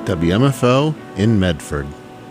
WMFO in Medford.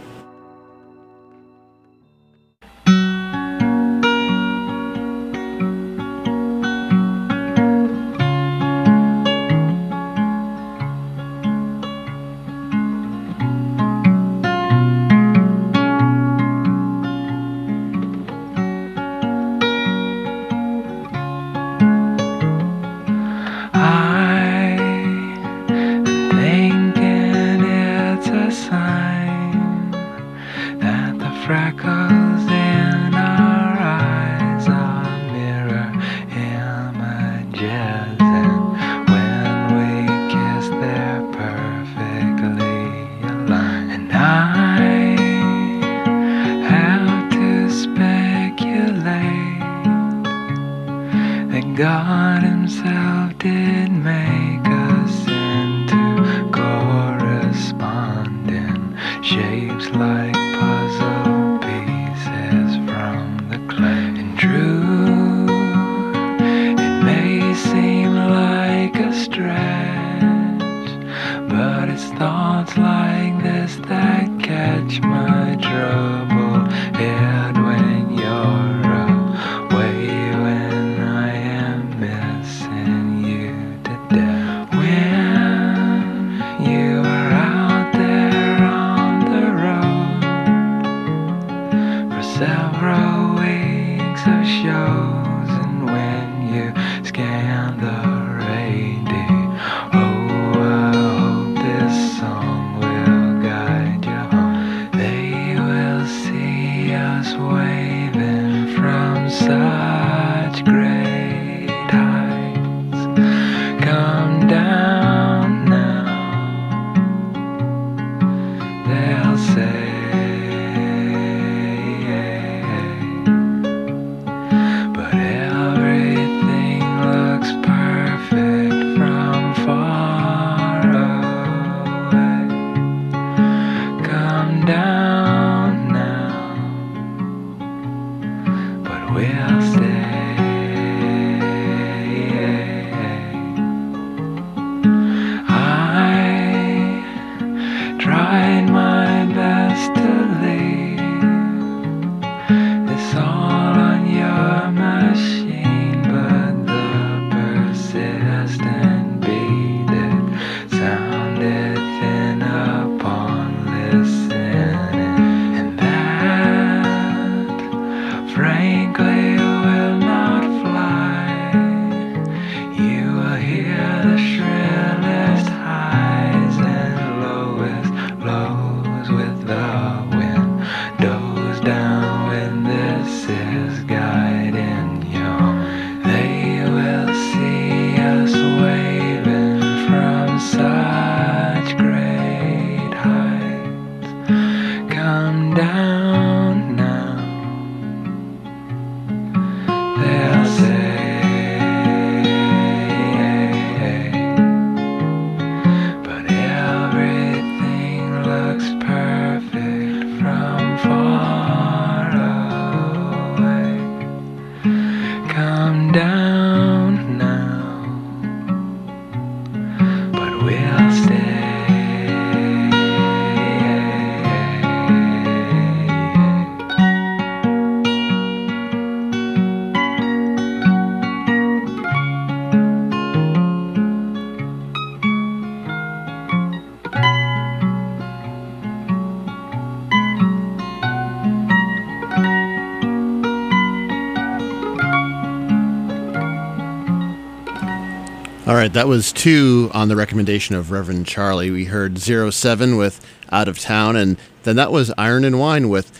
All right, that was two on the recommendation of Reverend Charlie. We heard 07 with Out of Town, and then that was Iron and Wine with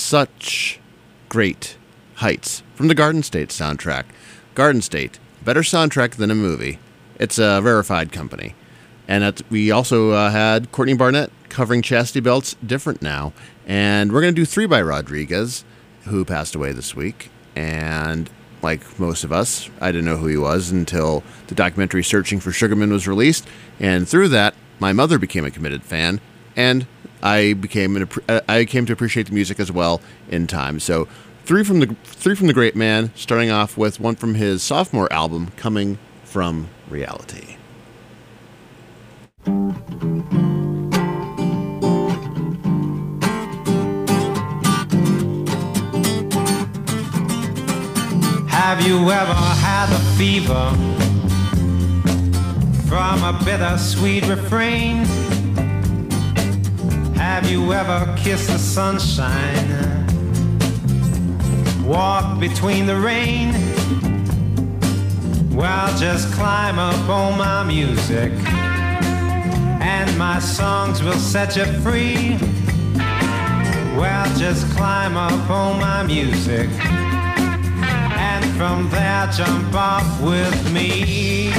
Such Great Heights from the Garden State soundtrack. Garden State, better soundtrack than a movie. It's a verified company. And we also had Courtney Barnett covering Chastity Belt's Different Now. And we're going to do 3 by Rodriguez, who passed away this week. And like most of us, I didn't know who he was until the documentary Searching for Sugarman was released, and through that, my mother became a committed fan, and I came to appreciate the music as well in time. So, three from the great man, starting off with one from his sophomore album, Coming from Reality. you ever had the fever from a bittersweet refrain? Have you ever kissed the sunshine, walked between the rain? Well, just climb up on my music and my songs will set you free. Well, just climb up on my music and from there jump off with me.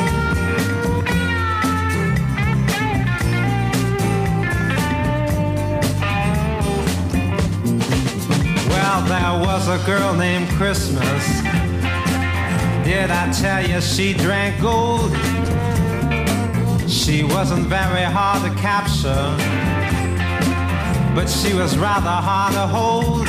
Well, there was a girl named Christmas. Did I tell you she drank gold? She wasn't very hard to capture, but she was rather hard to hold.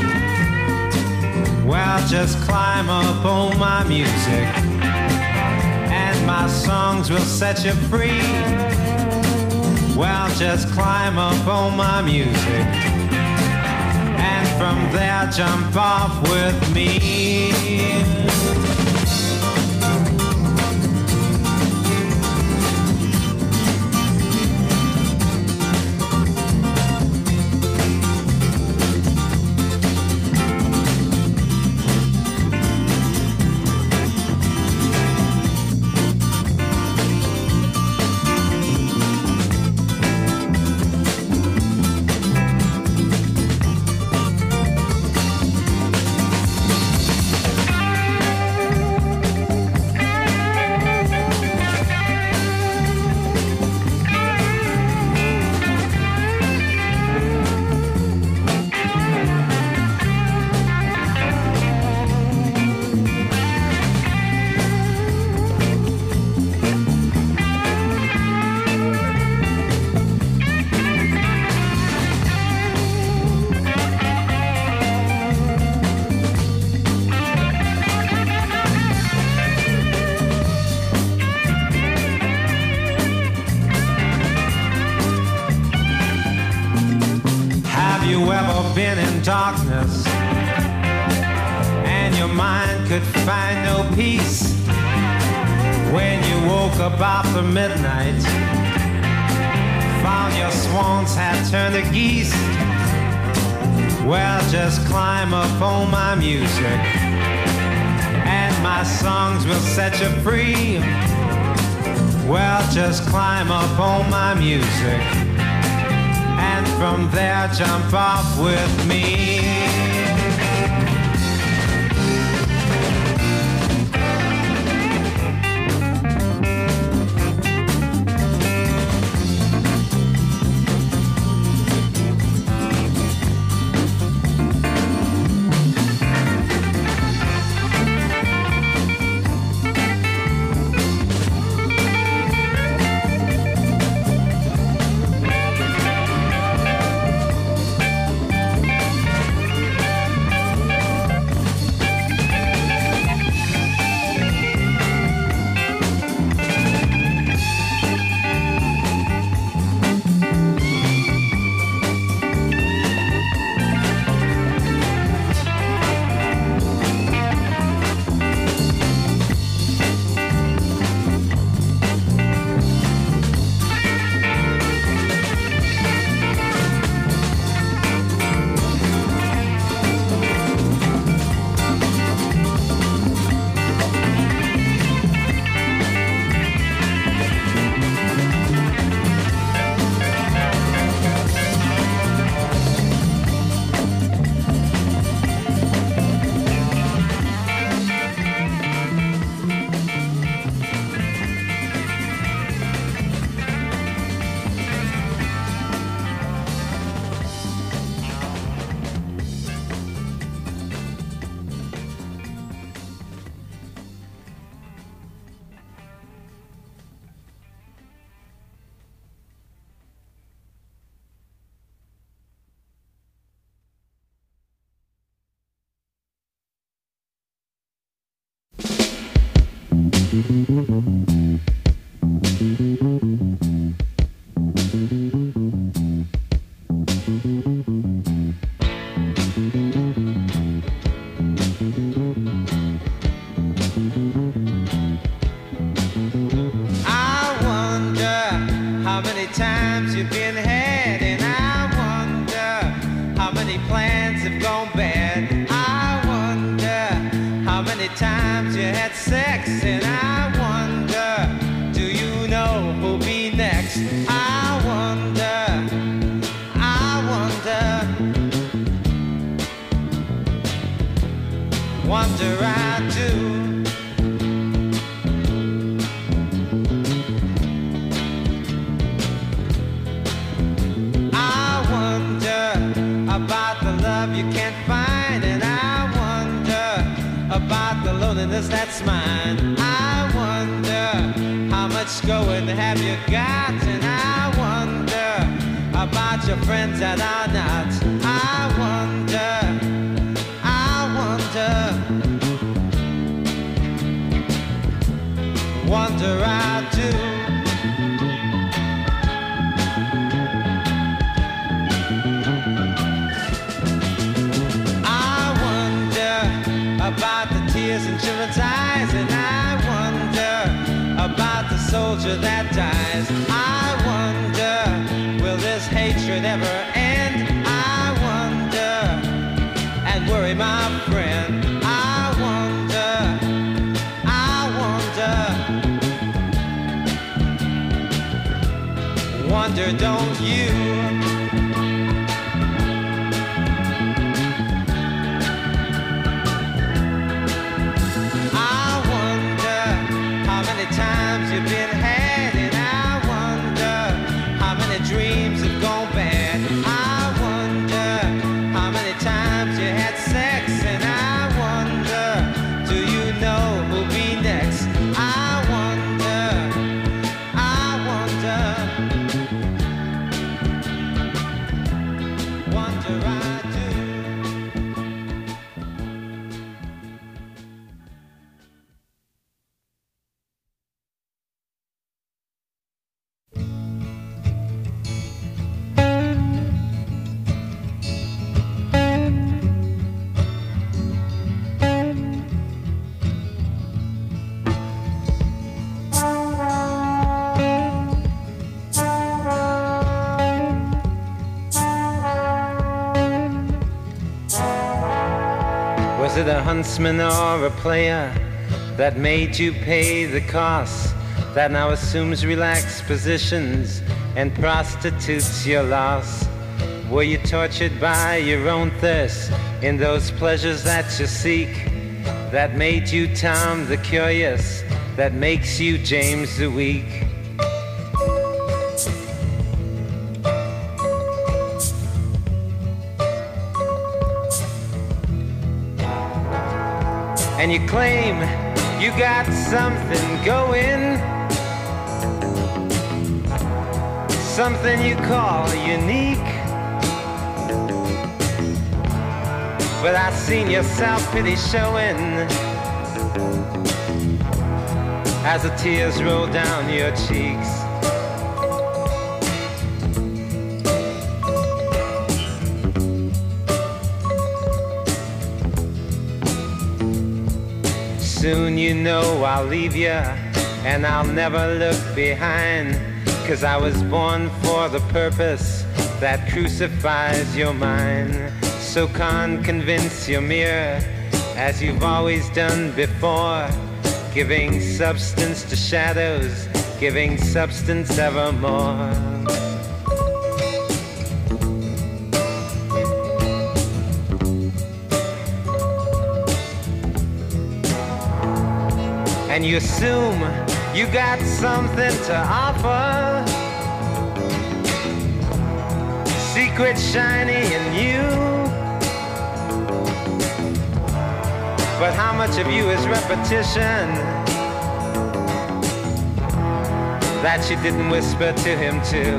Well, just climb up on my music and my songs will set you free. Well, just climb up on my music and from there jump off with me. Been in darkness and your mind could find no peace when you woke up after midnight, found your swans had turned to geese? Well, just climb up on my music and my songs will set you free. Well, just climb up on my music and from there jump off with me. I wonder how many times you've been had, and I wonder how many plans have gone bad. I wonder how many times you had sex, and I wonder, do you know who'll be next? I wonder, wonder I do. I wonder about the love you can't find, and I wonder about the loneliness that's mine. I wonder how much going have you got, and I wonder about your friends that are not. I wonder, wonder I do. I wonder about the tears in children's eyes, and I wonder about the soldier that dies. I wonder, will this hatred ever end? I wonder, and worry my friend. I wonder, don't you? I wonder how many times you've been had, and I wonder how many dreams have gone bad. I wonder how many times you had sex, and I wonder, do you know who'll be next? I wonder I do. Was it a huntsman or a player that made you pay the cost, that now assumes relaxed positions and prostitutes your loss? Were you tortured by your own thirst in those pleasures that you seek, that made you Tom the Curious, that makes you James the Weak? And you claim you got something going, something you call unique. But I seen your self-pity showing as the tears roll down your cheeks. Soon you know I'll leave you, and I'll never look behind, 'cause I was born for the purpose that crucifies your mind. So convince your mirror, as you've always done before, giving substance to shadows, giving substance evermore. And you assume you got something to offer, secret shiny in you. But how much of you is repetition that you didn't whisper to him too?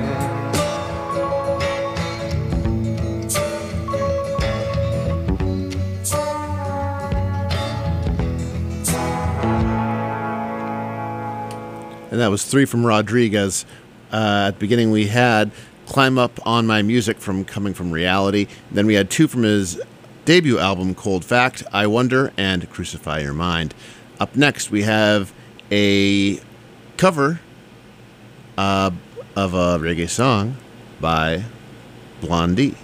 And that was 3 from Rodriguez. At the beginning we had Climb Up on My Music from Coming From Reality. Then we had 2 from his debut album, Cold Fact, I Wonder, and Crucify Your Mind. Up next, we have a cover of a reggae song by Blondie.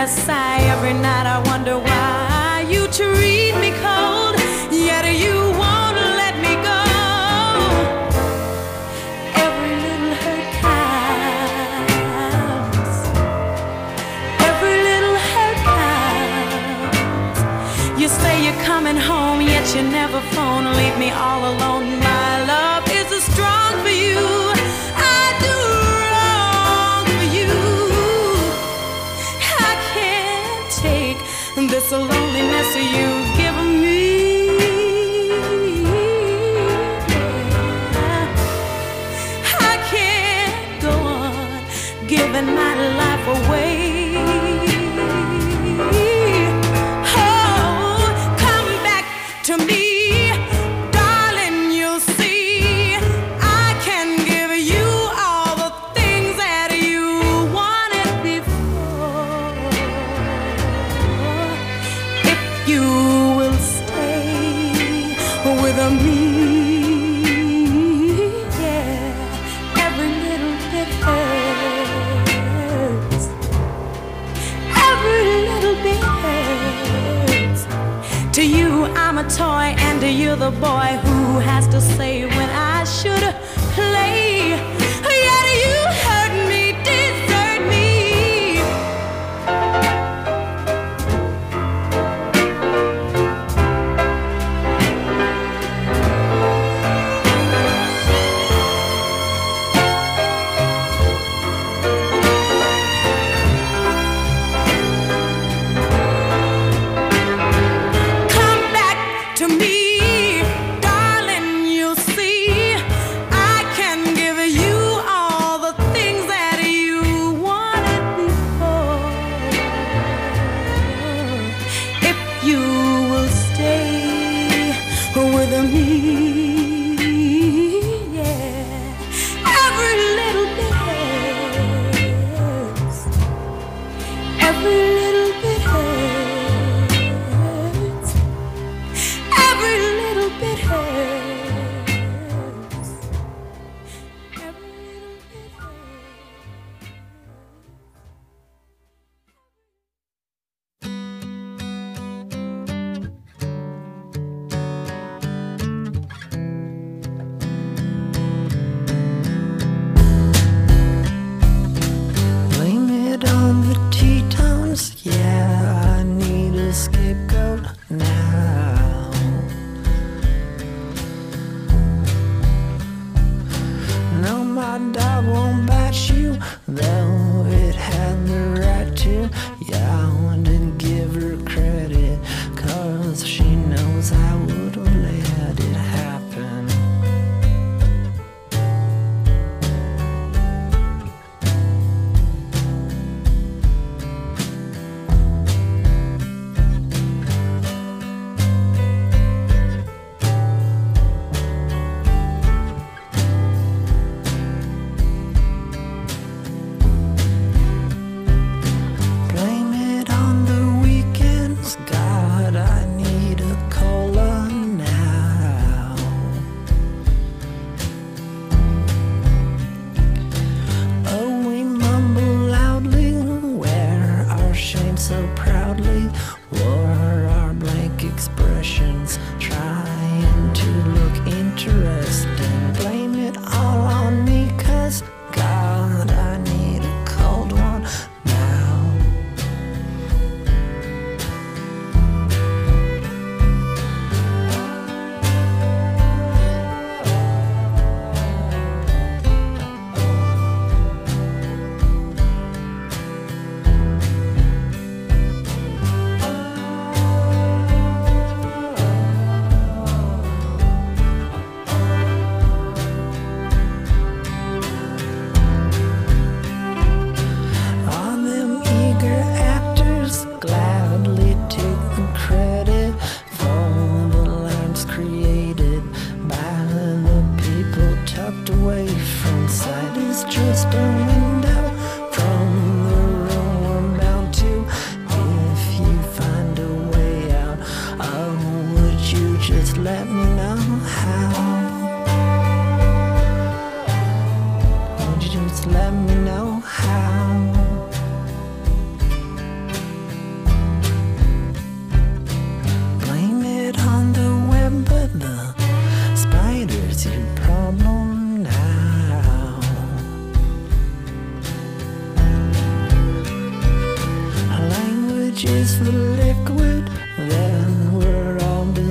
sigh every night. I wonder why you treat me cold, yet you won't let me go. Every little hurt counts. Every little hurt counts. You say you're coming home, yet you never phone. Leave me all alone. My love is strong for you. I do wrong for you. I can't take this loneliness you've given me. I can't go on giving my life away. Oh, come back to me. To you, I'm a toy, and you're the boy who has to say when I should play. Yet you hurt me, desert me.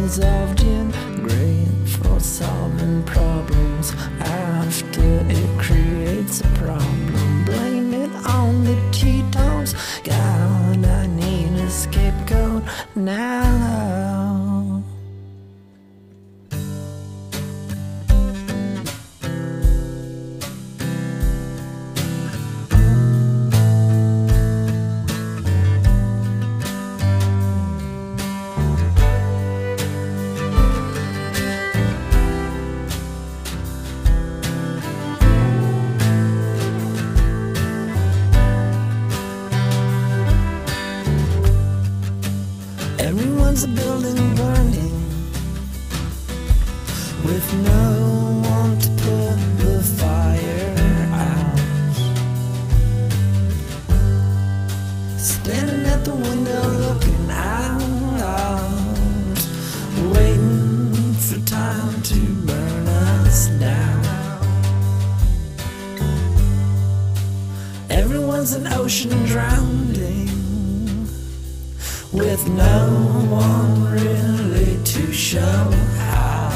dissolved in great for solving problems after it creates a problem. Blame it on the Tetons. God, I need a scapegoat now. Everyone's a building burning with no one to put the fire out. Standing at the window looking out, waiting for time to burn us down. Everyone's an ocean drowning with no one really to show how.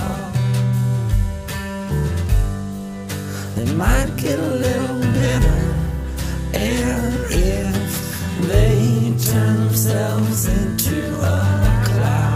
They might get a little bitter if they turn themselves into a cloud.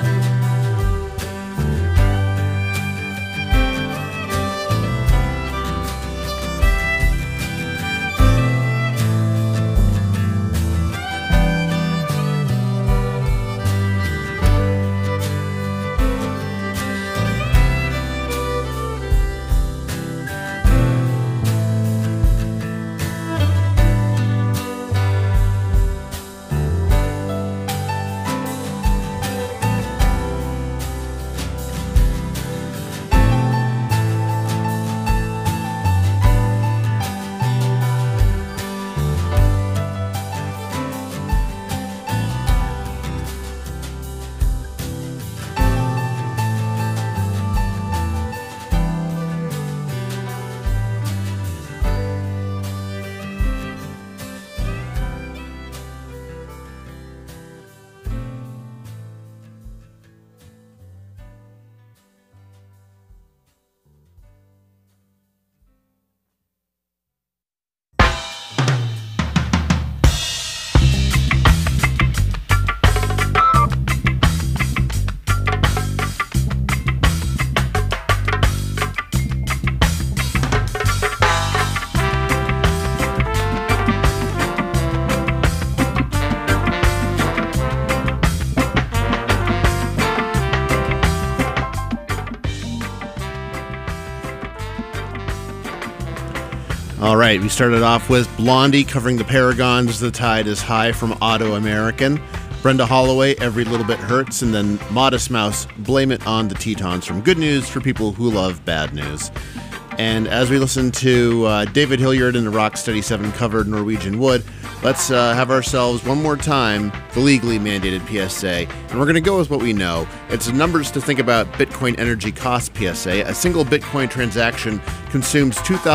All right, we started off with Blondie covering the Paragons' The Tide is High from Auto American, Brenda Holloway, Every Little Bit Hurts, and then Modest Mouse, Blame It on the Tetons from Good News for People Who Love Bad News. And as we listen to David Hilliard and the Rocksteady 7 covered Norwegian Wood, let's have ourselves one more time the legally mandated PSA. And we're going to go with what we know. It's numbers to think about Bitcoin energy cost PSA. A single Bitcoin transaction consumes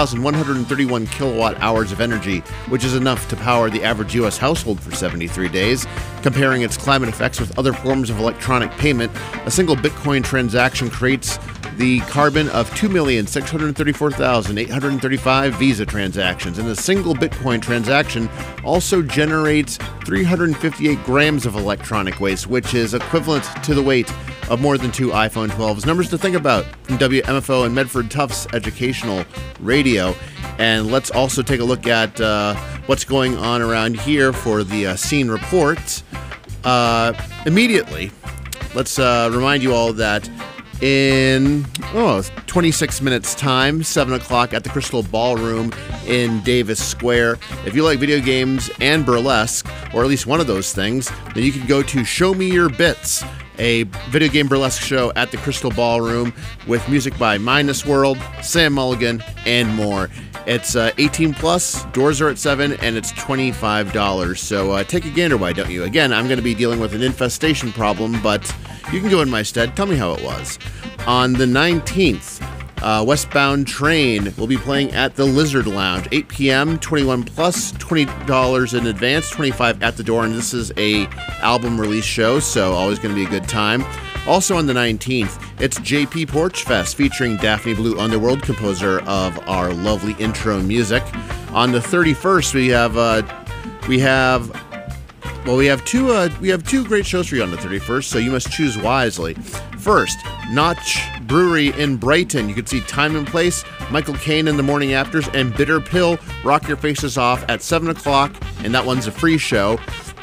2,131 kilowatt hours of energy, which is enough to power the average U.S. household for 73 days. Comparing its climate effects with other forms of electronic payment, a single Bitcoin transaction creates the carbon of 2,634,835 Visa transactions, and a single Bitcoin transaction also generates 358 grams of electronic waste, which is equivalent to the weight of more than 2 iPhone 12s. Numbers to think about from WMFO and Medford Tufts Educational Radio. And let's also take a look at what's going on around here for the scene report. Immediately, let's remind you all that in 26 minutes time, 7 o'clock at the Crystal Ballroom in Davis Square. If you like video games and burlesque, or at least one of those things, then you can go to Show Me Your Bits, a video game burlesque show at the Crystal Ballroom with music by Minus World, Sam Mulligan, and more. It's 18 plus, doors are at 7, and it's $25. So take a gander, why don't you? Again, I'm going to be dealing with an infestation problem, but you can go in my stead. Tell me how it was. On the 19th, Westbound Train will be playing at the Lizard Lounge, 8 p.m., 21 plus, $20 in advance, $25 at the door, and this is a album release show, so always going to be a good time. Also on the 19th, it's JP Porch Fest featuring Daphne Blue Underworld, composer of our lovely intro music. On the 31st, we have two great shows for you on the 31st, so you must choose wisely. First, Notch Brewery in Brighton. You can see Time and Place, Michael Caine and the Morning Afters, and Bitter Pill Rock Your Faces Off at 7 o'clock, and that one's a free show.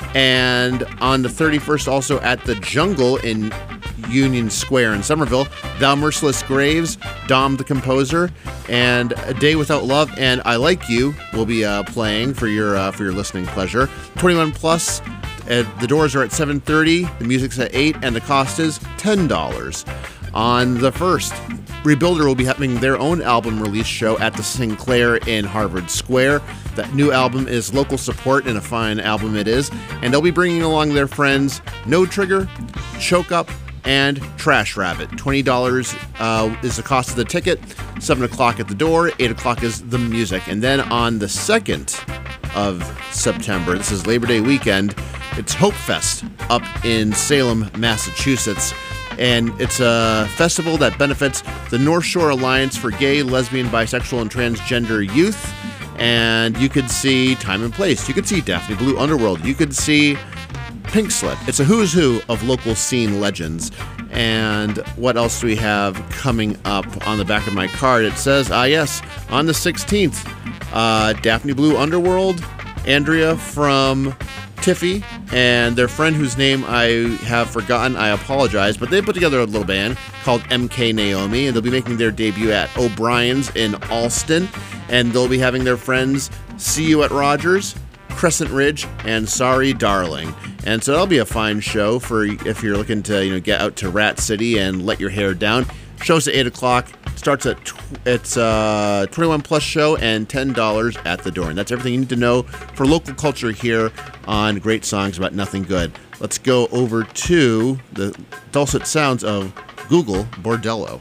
And on the 31st, also at the Jungle in Union Square in Somerville, Thou Merciless Graves, Dom the Composer, and A Day Without Love and I Like You will be playing for your listening pleasure. 21 plus. The doors are at 7:30, the music's at 8, and the cost is $10. On the 1st, Rebuilder will be having their own album release show at the Sinclair in Harvard Square. That new album is Local Support, and a fine album it is. And they'll be bringing along their friends No Trigger, Choke Up, and Trash Rabbit. $20 is the cost of the ticket, 7 o'clock at the door, 8 o'clock is the music. And then on the 2nd of September, this is Labor Day weekend, it's Hope Fest up in Salem, Massachusetts. And it's a festival that benefits the North Shore Alliance for Gay, Lesbian, Bisexual, and Transgender Youth. And you could see Time and Place. You could see Daphne Blue Underworld. You could see Pink Slip. It's a who's who of local scene legends. And what else do we have coming up on the back of my card? It says, yes, on the 16th, Daphne Blue Underworld, Andrea from Tiffy, and their friend whose name I have forgotten, I apologize, but they put together a little band called MK Naomi, and they'll be making their debut at O'Brien's in Alston, and they'll be having their friends See You at Rogers, Crescent Ridge, and Sorry Darling. And so that'll be a fine show for if you're looking to get out to Rat City and let your hair down. Show's at 8 o'clock. Starts at it's 21 plus show and $10 at the door. And that's everything you need to know for local culture here on Great Songs About Nothing Good. Let's go over to the dulcet sounds of Google Bordello.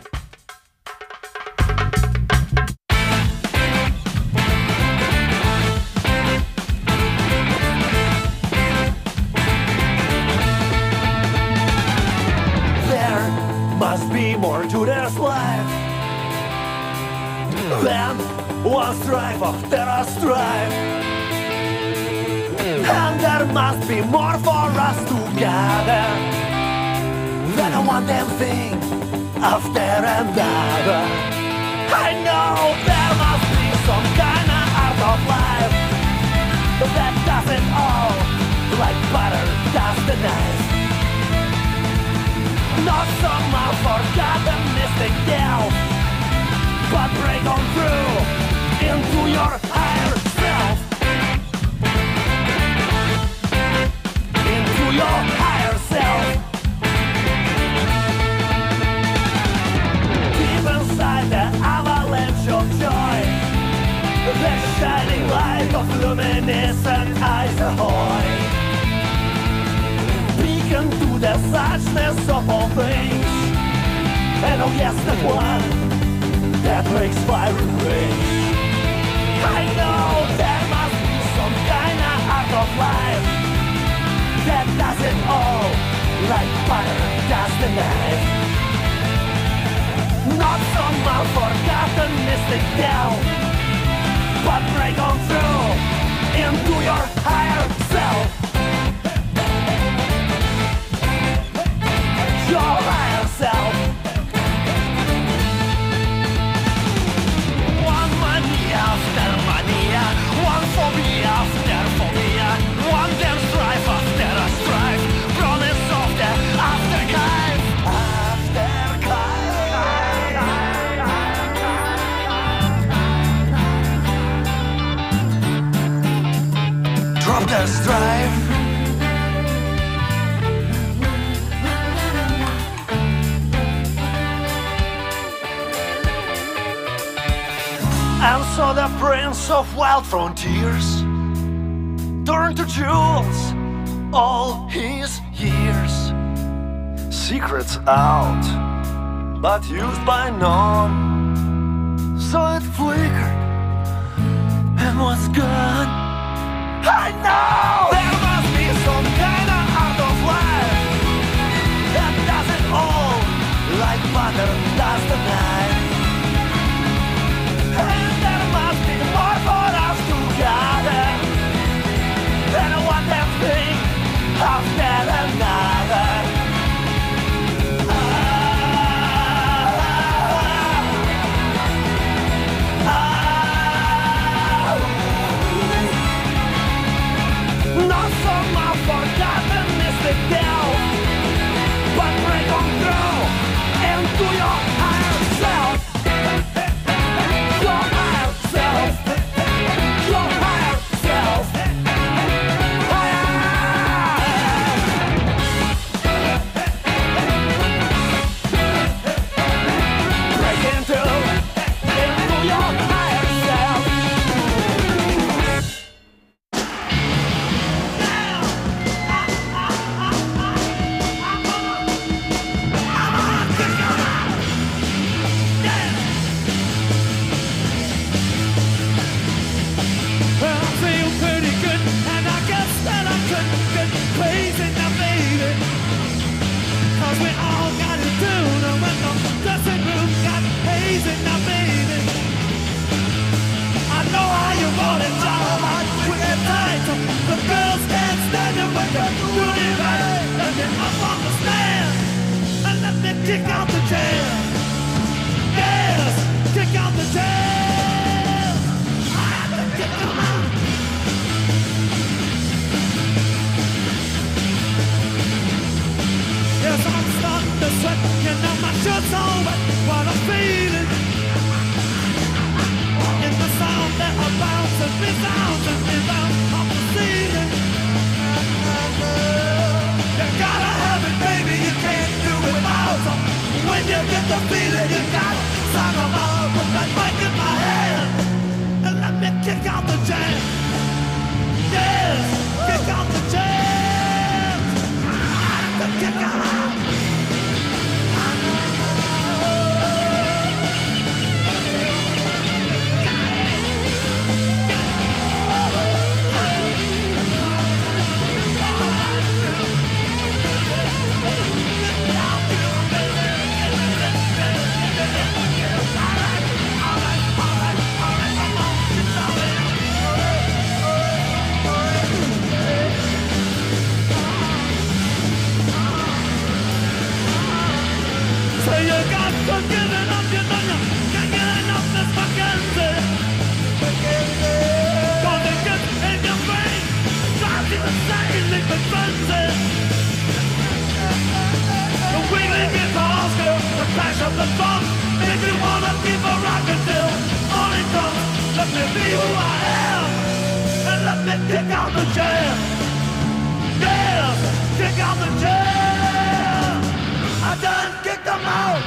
Must be more to this life than one strife after a strife. And there must be more for us together than a one damn thing after another. I know there must be some kind of art of life that does it all like butter does the knife. Not some forgotten mystic deal, but break on through into your higher self. Into your higher self. Deep inside the avalanche of joy, the shining light of luminescent eyes ahoy. Into the suchness of all things, and oh yes, that one that breaks fire and rage. I know there must be some kind of art of life that does it all like butter does the knife. Not some forgotten mystic tale, but break on through into your higher self. Your higher self. One mania after mania, one phobia after phobia, one damn strife after a strife, promise of the afterlife. Afterlife. Drop the strife. And so the prince of wild frontiers turned to jewels all his years. Secrets out, but used by none. So it flickered and was gone. I know there must be some kind of art of life that doesn't the feeling you got. Song of all, put that mic in my hand and let me kick out the jam. Yes, kick out the jam. To kick out. So you got to give it up, you know you can't get enough this fucking thing. Cause it gets in your brain, drives you insane, leaves it frenzy. The wiggling guitar skill, the crash of the drum, make you wanna keep a rockin' till morning comes. Let me be who I am, and let me kick out the jam. Yeah, kick out the jam. I done kicked them out.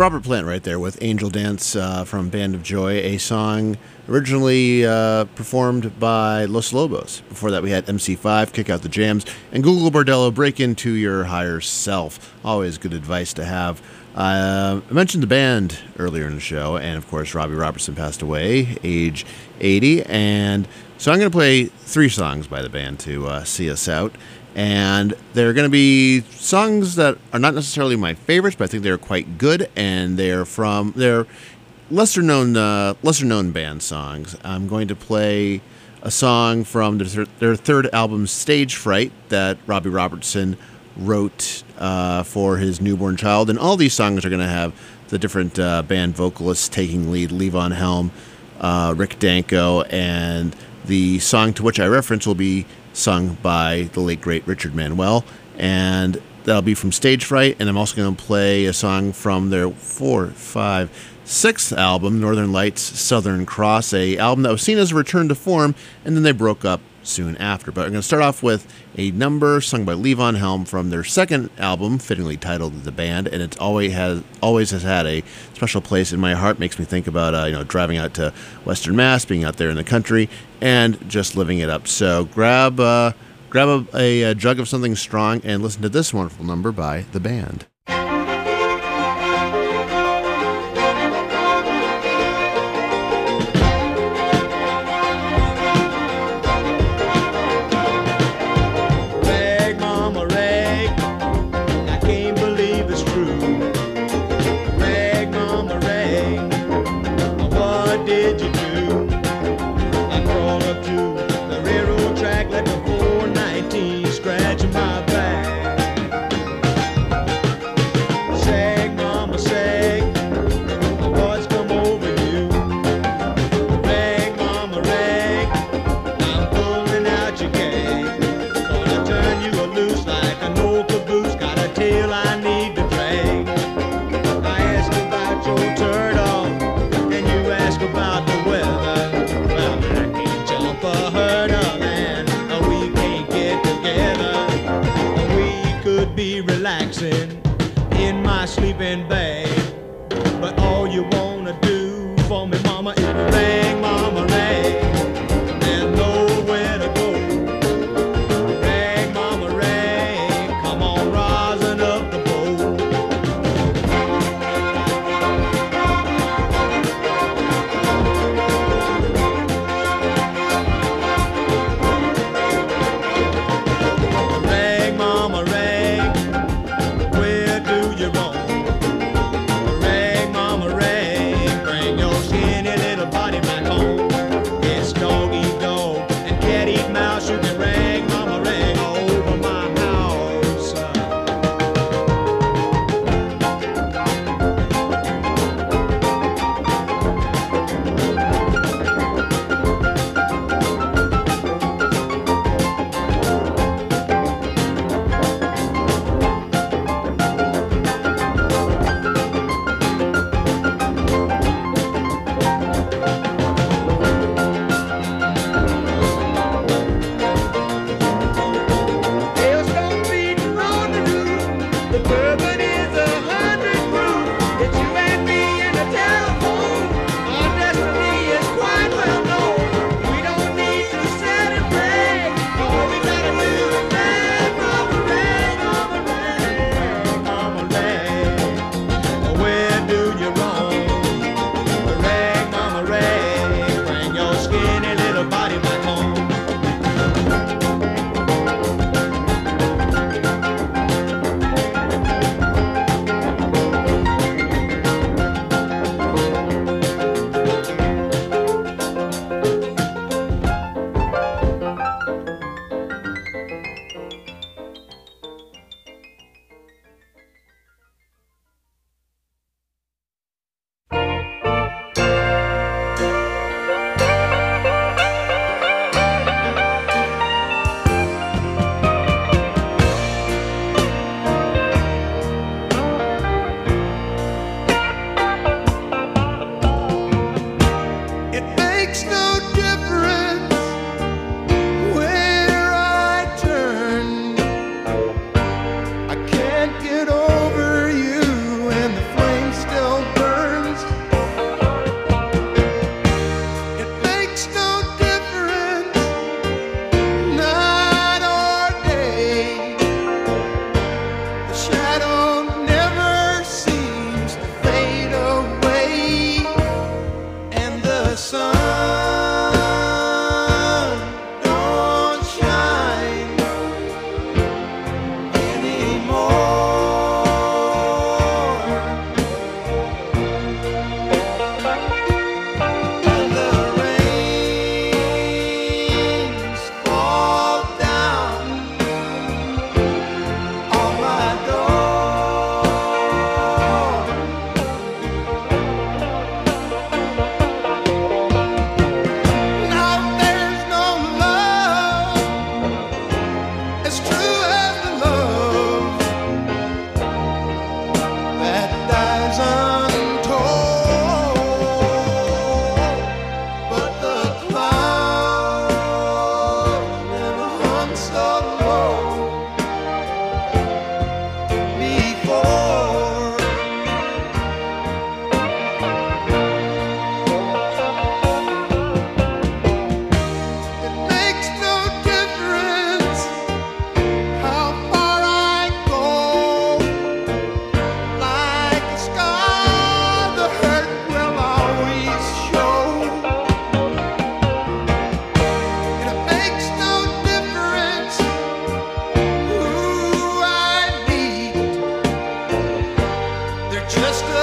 Robert Plant right there with Angel Dance from Band of Joy, a song originally performed by Los Lobos. Before that we had MC5, Kick Out the Jams, and Google Bordello, Break Into Your Higher Self. Always good advice to have. I mentioned the band earlier in the show, and of course Robbie Robertson passed away, age 80, and so I'm going to play 3 songs by the band to see us out. And they're going to be songs that are not necessarily my favorites, but I think they're quite good, and they're lesser known band songs. I'm going to play a song from their third album, Stage Fright, that Robbie Robertson wrote for his newborn child. And all these songs are going to have the different band vocalists taking lead: Levon Helm, Rick Danko, and the song to which I reference will be sung by the late great Richard Manuel, and that'll be from Stage Fright. And I'm also going to play a song from their 6th album, Northern Lights Southern Cross, a album that was seen as a return to form, and then they broke up soon after. But I'm going to start off with a number sung by Levon Helm from their 2nd album, fittingly titled The Band, and it always has had a special place in my heart. Makes me think about driving out to Western Mass, being out there in the country, and just living it up. So grab a jug of something strong and listen to this wonderful number by The Band. In my sleeping bag, but all you wanna do for me, mama, is rang, mama, rang. There's nowhere to go. Rang, mama, rang. Come on, rising up the Rang, mama, rang. Where do you roam? Rang, mama, rang. Bring your skinny little body back home. It's dog eat dog and cat eat mouse. You can rang, mama, rang over my house. Hailstorm beating on the roof. The bourbon is 100 proof. It's you and me in the telephone. Our destiny is quite well known. We don't need to sit and pray. All we gotta do is rang, mama, rang, mama, rang, mama, rang. Where do you roam? Rang, mama, rang. Bring your skinny little body back home.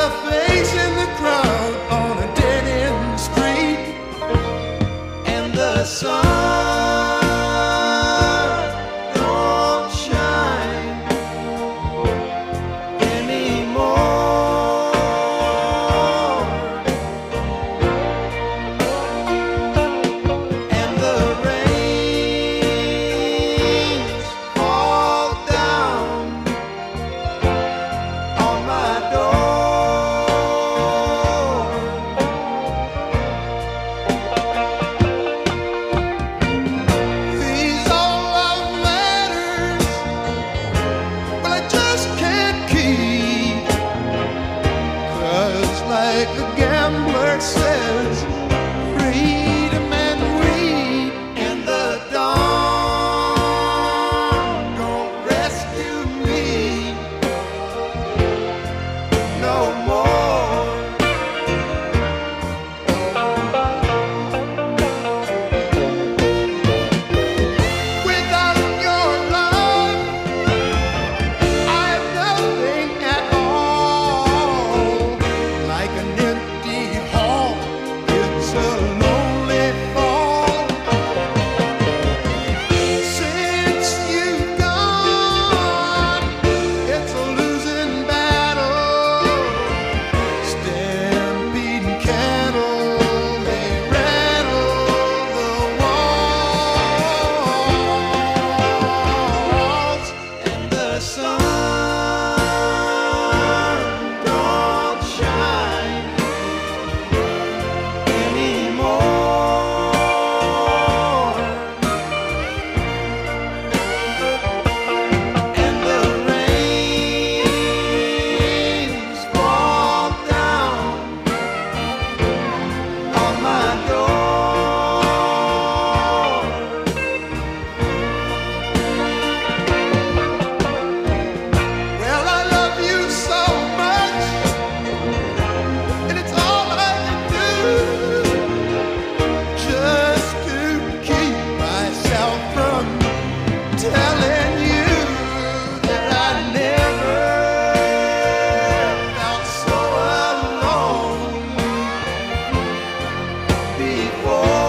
facing the crowd on a dead-end street, and the sun don't shine anymore, and the rains fall down on my door. These all love letters, well, I just can't keep, 'cause like the gambler says, read 'em and read, and the dawn don't rescue me no more. Without your love, I have nothing at all. Like an empty hall, it's a lonely fall. Since you've gone, it's a losing battle. Stampeding cattle, they rattle the walls, and the sun don't shine anymore, and the rains fall down on my door. Well, I love you so much, and it's all I can do just to keep myself from telling you that I never felt so alone before.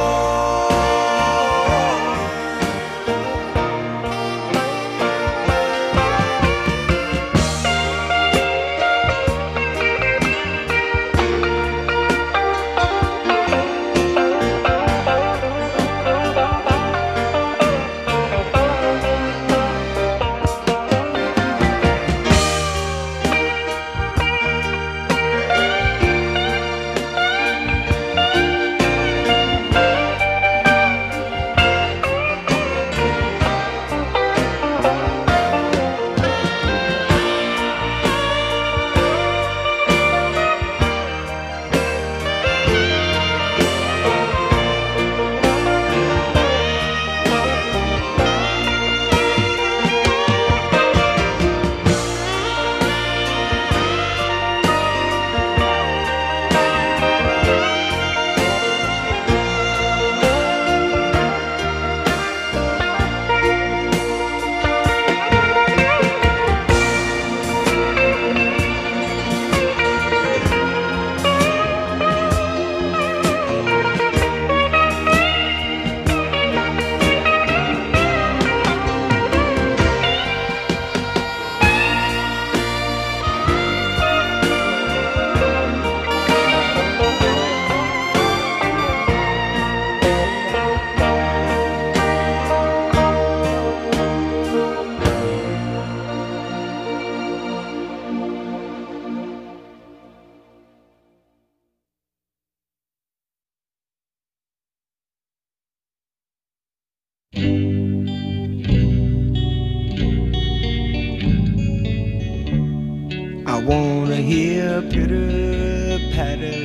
I wanna hear pitter-patter,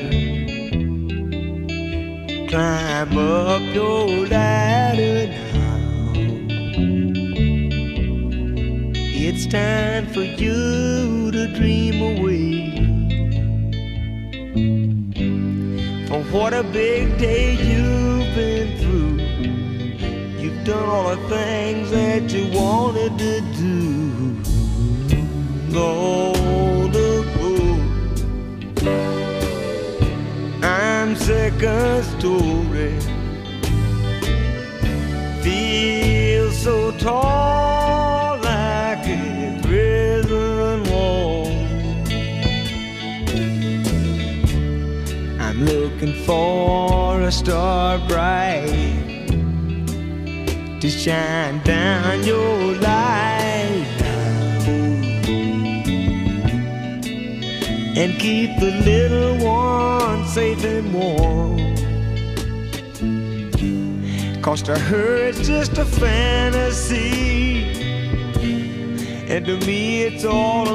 climb up your ladder now. It's time for you to dream away. For what a big day you've been through. You've done all the things that you wanted to do. Gonna go a story. Feel so tall like a prison wall. I'm looking for a star bright to shine down your light and keep the little one safe and warm. 'Cause to her it's just a fantasy, and to me it's all